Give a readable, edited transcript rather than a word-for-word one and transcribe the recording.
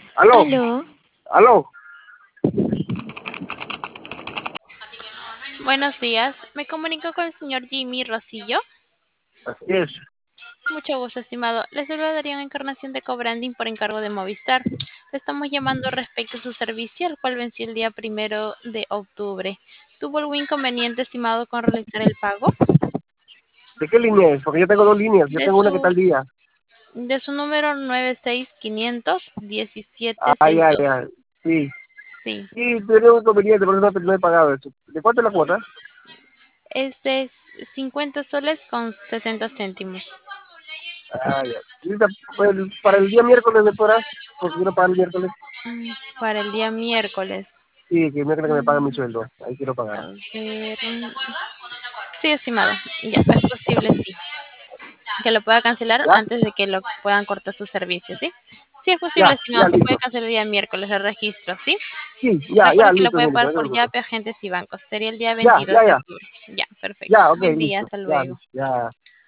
Aló, Aló, aló, buenos días. Me comunico con el señor Jimmy Rosillo. así es. Mucho gusto, estimado. Le saludaría una encarnación de cobranding por encargo de Movistar. Le estamos llamando respecto a su servicio, el cual venció el día 1 de octubre. ¿Tuvo algún inconveniente, estimado, con realizar el pago? ¿De qué línea es? Porque yo tengo dos líneas. Yo De tengo una que está su, al día. de su número 96500 Ay, ay, 1762. ay. Sí, Sí, sí, tengo un inconveniente, por eso no he pagado eso. ¿De cuánto es la cuota? es de 50 soles con 60 céntimos. Ay, ay. Ahorita, pues, para el día miércoles me podrás, porque quiero pagar el miércoles. Para el día miércoles. Sí, que el miércoles que me paguen mi Mm, sueldo. Ahí quiero pagar. A ver. Sí, estimado. Ya, es posible, sí. Que lo pueda cancelar ¿Ya? antes de que lo puedan cortar su servicio, ¿sí? Sí, es posible, Ya, estimado. ya, Se puede listo. cancelar el día miércoles el registro, ¿sí? Sí, ya, ya, Recuerde que lo listo, puede señorita, pagar no se por preocupe. Yape, agentes y bancos. Sería el día Ya, 22 ya, de ya, octubre. Ya, perfecto. ya, ok, Buen día, listo. hasta Ya, luego. listo, ya.